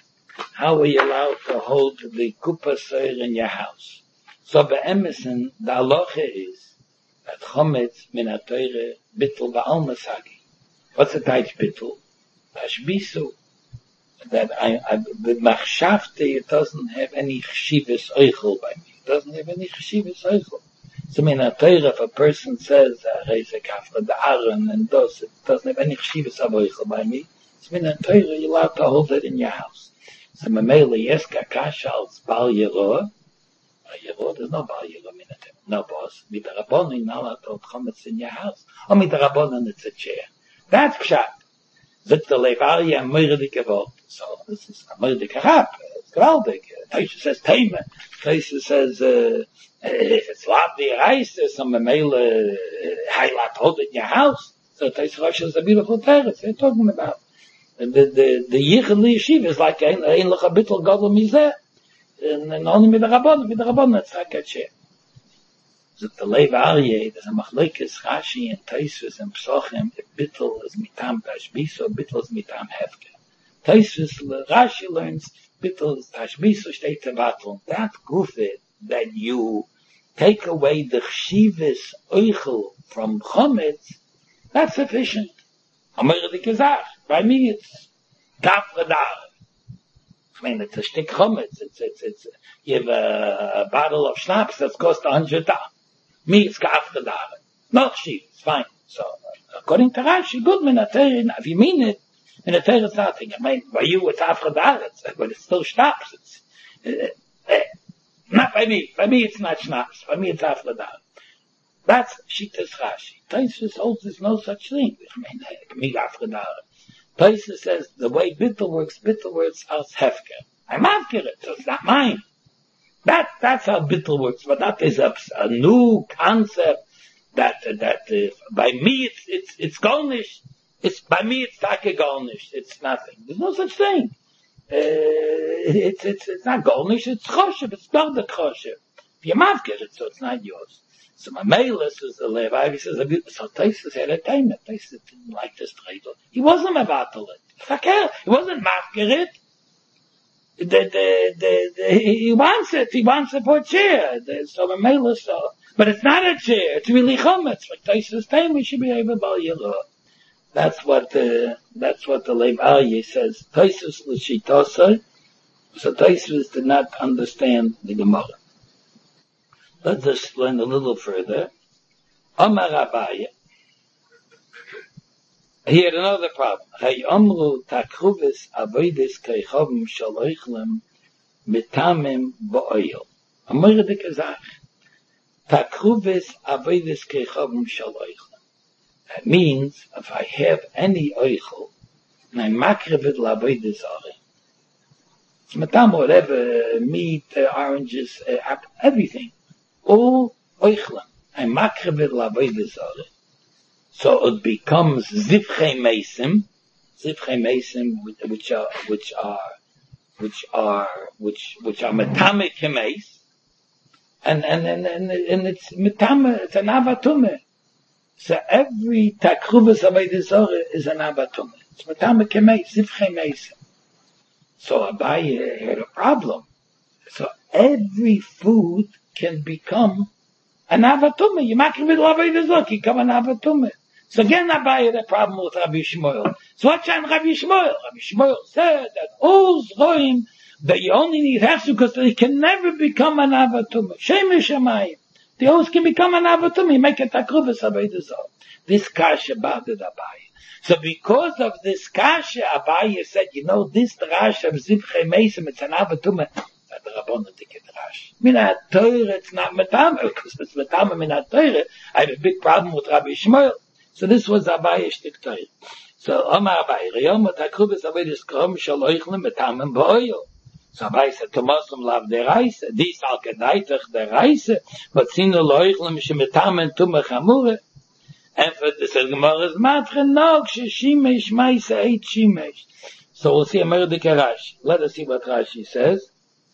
the kupa seir in your house? So the Emerson, the halacha is that chometz min ha-Torah bittul ba'al masagi. What's the type bittul? Tashbisu. That the machshavte, it doesn't have any chshivas oichel by me. It doesn't have any chshivas oichel. So min ha-Torah, if a person says, reise kafra da'aron, and does, it doesn't have any chshivas oichel by me. So min ha-Torah, you're allowed to hold it in your house. So memele yeska kasha als bal yeroah. There's no bal yeroah min ha-Torah. No, boss. Mit the Rabbanon, not allowed to hold chametz in your house. Or mit the Rabbanon, it's a chair. That's pshat. Zit the Lev Aryeh murdike vort. So this is a murdike rab. It's gewaldig. Taisha says tema. Taisha says, if it's lav diraisa, some memele highlight hold it in your house. So Taisha Rosh is a beautiful teretz. They're talking about. The yichud yeshiva is like ein lecha bittul gadol mizeh. And only mit the Rabbanon, it's like a chair. That the Lev Aryeh, there's a machlekes Rashi and Taisus and Psochim, if bittul is mitam tashbiso, bittul is mitam hefker. Taisus, Rashi learns, bittul is tashbiso, steht tevatel. That gufe, that you take away the chshivas oichel from chometz, that's sufficient. Amirdik gesagt, by me it's kafra dar. I mean, it's a shtik chometz, it's, you have a bottle of schnapps that costs $100. Me, it's kafka dare. No, it's fine. So, according to Rashi, good min ha-Torah, if you mean it, min ha-Torah it's nothing. I mean, by you it's kafka dare, but it's still schnapps. It's, not by me. By me it's not schnapps. By me it's kafka dare. That's Shittas Rashi. Taisus holds there's no such thing. I mean, me kafka dare. Taisa says the way bittul works as hefker. I'm after it, so it's not mine. That's how bittul works, but that is a new concept that by me it's garnish. It's by me it's taka garnish. It's nothing. There's no such thing. It's not garnish. It's choshev. It's not the choshev. If you mafker it, so it's not yours. So my mailis is the Levi. He says, so Taisus had a time. Taisus didn't like this dreidel. He wasn't mevatel it. He wasn't mafker it. He wants it. He wants it for a chair. So my mailis, but it's not a chair. It's really chometz. Like Taisus time, we should be able to buy your. That's what the Lev Aryeh says. Taisus l'shitosai. So Taisus did not understand the Gemara. Let's just learn a little further. Amar Abaye. He had another problem. Hay amru takruvis avoidis keichovim shaloichlem mitamim ba'oil. Amar de kazach. Takruvis avoidis keichovim shaloichlem. That means, if I have any oichel, and I makrev it l'avoidis are. Matam, whatever, meat, oranges, everything. All oichlem. I makrev it l'avoidis are. So it becomes zivchei meisim, which are metame kemeis, and it's metame, it's an avatume. So every takruvas avodah zarah is an avatume. It's metame kemeis, zivchei meisim. So Abaye had a problem. So every food can become an avatume. You makrev it l'avodah zarah, you become an avatume. So again, Abaye had a problem with Rabbi Shmuel. So what can Rabbi Shmuel? Rabbi Shmuel said that all Zroim, that you only need hefsek because they can never become an avatum. Shemesh Shamayim. They always can become an avatum. You make a takruvas avodah zarah. This kasha bothered Abaye. So because of this kasha, Abaye said, this drash of zivchei meisim, it's an avatum. That the Rabbanon take a drash. Minat Torah, it's not metame, because it's metame minat Torah. I have a big problem with Rabbi Shmuel. So this was Abaye's dictate. So Omar Abaye, Riyom takrubas avodas krom shaloichlem betamem ba'oil. So Abaye said, Tomasum lav deraise, dis al kedaitach deraise, but sinu loichlem shemetamen tumach amure. And for this Gemara's matre, no, kshishimesh maise eit shimesh. So we'll see a murder Rashi. Let us see what Rashi says.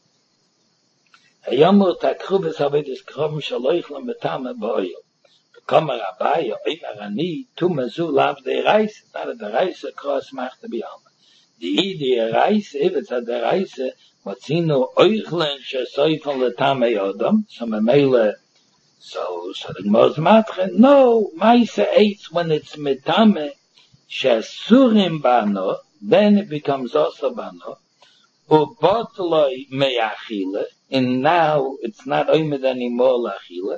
Riyom takrubas avodas krom shaloichlem betamem ba'oil. Kamar Abaye, Imarani, Tumazu, Lav de Reise, not a de Reise, cross macht to be alma. The Reise, if it's a de Reise, Matzino, Oichlen, Shesoifon, Letame Yodam, so Memele, so the Gemara's matre, no, Maise eats when it's Metame, Shesurim Bano, then it becomes also Bano, Ubotloi Meachile, and now it's not Oimed anymore Lachile,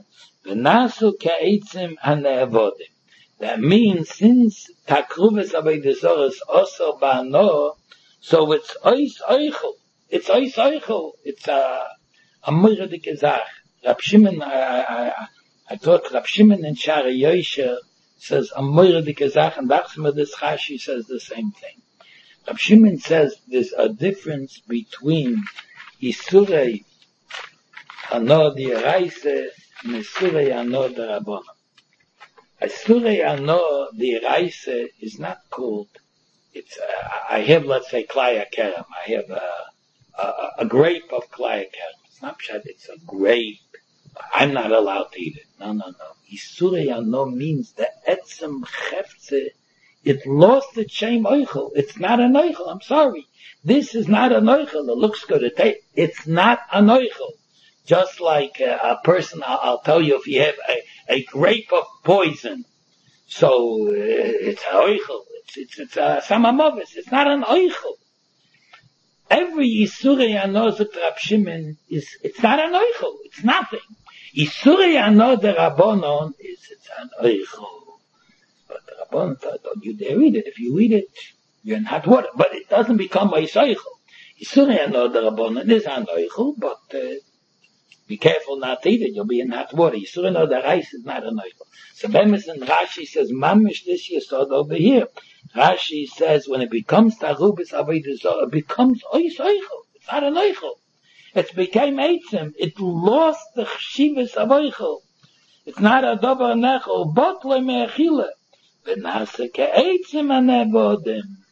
that means since takruvas avodah zarah is also bano, so it's ois oichel. It's ois oichel. It's a moiradike zach. Rab Shimon, I thought Rab Shimon in Shari Yosher says a moiradike zach, and Dachsma this Rashi says the same thing. Rab Shimon says there's a difference between isurei ano di'eraise Mesurei ano derabbanan. Surei ano the Raise is not called. It's I have, let's say, klaya kerem. I have a grape of klaya kerem. It's not pshat. It's a grape. I'm not allowed to eat it. No. Surei ano means the etzem chefze. It lost its shame oichel. It's not an oichel. I'm sorry. This is not an oichel. It looks good. It's not an oichel. Just like a person, I'll tell you, if you have a grape of poison, so it's an oichel, it's a samamovis, it's not an oichel. Every Yisurei Ano Rab Shimon it's not an oichel, it's nothing. Yisurei Ano the Rabbanon it's an oichel. But the Rabbanon don't you dare eat it. If you eat it, you're in hot water. But it doesn't become a oichel. Yisurei Ano the Rabbanon is an oichel, but Be careful not to eat it. You'll be in hot water. You still know the rice is not a noichel. So Bemis and Rashi says, Mamish this yesod over here. Rashi says, when it becomes tarubis avodah zarah, it becomes ois oichel. It's not a noichel. It became eitzim. It lost the chshivas of oichel. It's not a davar nechel. Botle me'achila. V'nase ke'eitzim anevodim.